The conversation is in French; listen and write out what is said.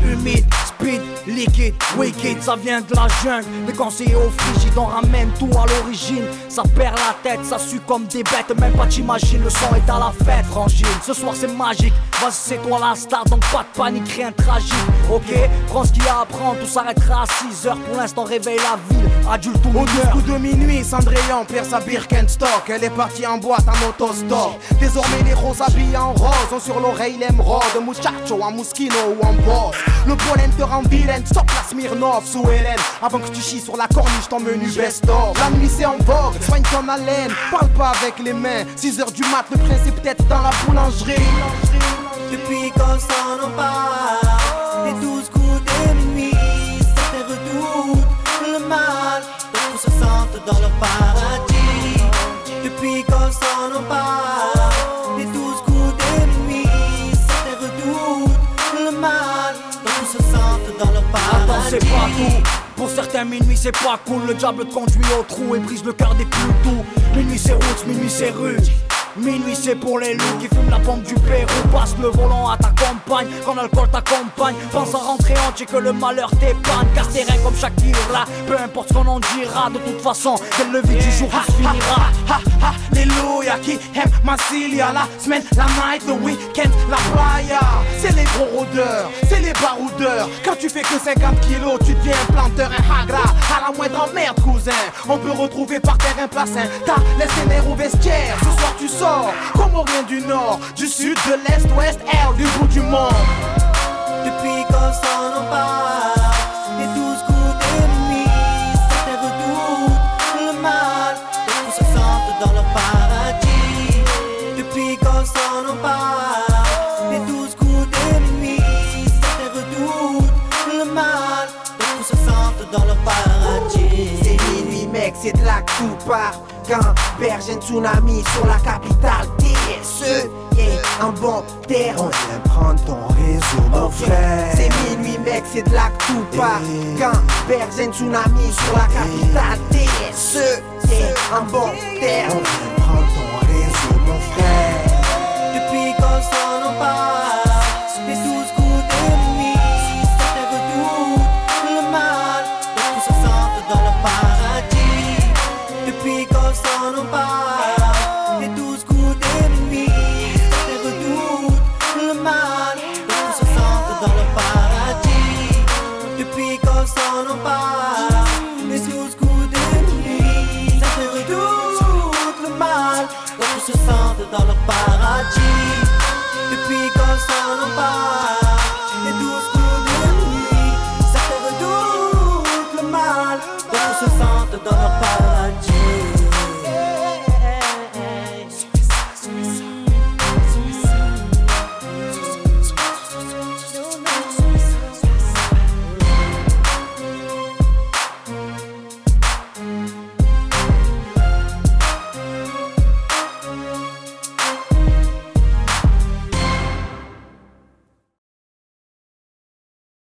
humide, speed, liquide, wicked, ça vient de la jungle. Mais quand c'est au frigide, on ramène tout à l'origine. Ça perd la tête, ça sue comme des bêtes. Même pas t'imagines, le son est à la fête, frangine. Ce soir c'est magique, vas-y c'est toi la star. Donc pas de panique, rien de tragique. Ok, prends ce qu'il y a à prendre, tout s'arrêtera à 6h. Pour l'instant réveille la ville, adulte ou mineur. Au coup de minuit, Cendrillon perd sa Birkenstock. Elle est partie en boîte en autostop. Désormais les roses habillés en rose ont sur l'oreille l'émeraude. Muchacho, en Moschino ou en boss. Le pollen te rend vilaine, stop la Smirnoff sous Hélène. Avant que tu chies sur la corniche ton menu best-of. La nuit c'est en vogue, soigne ton haleine. Parle pas avec les mains, 6h du mat, le prince est peut-être dans la boulangerie. Depuis qu'on s'en empare, les 12 coups de minuit, ça fait redoute le mal. Tous se sentent dans leur paradis. Depuis qu'on s'en empare, les 12 coups de minuit, ça fait redoute le mal. Tous se sentent dans leur paradis. Attends, c'est pas tout. Pour certains, minuit c'est pas cool. Le diable te conduit au trou et brise le cœur des plus doux. Minuit c'est route, minuit c'est rue. Minuit c'est pour les loups qui fument la pompe du Pérou. Passe le volant à ta compagne quand l'alcool t'accompagne. Pense à rentrer entier que le malheur t'épargne. Car c'est rien comme Shakira. Peu importe ce qu'on en dira, de toute façon dès le lever du jour tout se finira. Alléluia, qui aime Massilia. La semaine, la night, le week-end, la playa. C'est les gros rôdeurs, c'est les baroudeurs. Quand tu fais que 50 kilos, tu deviens un planteur, un hagra. À la moindre emmerde, cousin, on peut retrouver par terre un placin. T'as laissé l'air au vestiaire, ce soir tu sors comme au rien du nord, du sud, de l'est, ouest, est, du bout du monde. Depuis qu'on s'en empare, les 12 coups de nuit, ça fait redoute le mal. Tous se sentent dans leur paradis. Depuis qu'on s'en empare, les 12 coups de nuit, ça fait redoute le mal. Tous se sentent dans leur paradis. C'est minuit mec, c'est de là que tout part. Quand berge un tsunami sur la capitale TSE, en bon terme. On vient prendre ton réseau, mon frère. C'est minuit mec, c'est de là que tout part. Quand berge un tsunami sur la capitale TSE, en bon terme. On vient prendre ton réseau, mon frère. Depuis qu'on s'en empare, les 12 coups de nuit, ça fait redoute le mal. Tous se sentent dans leur paradis. Depuis qu'on s'en empare, les 12 coups de nuit, ça fait redoute le mal. Tous se sentent dans leur paradis. Depuis qu'on s'en empare, les 12 coups de nuit, ça fait redoute le mal. Tous se sentent dans leur paradis. Depuis qu'on s'en empare, les 12 coups de nuit, ça fait redoute le mal. Tous se sentent dans leur paradis.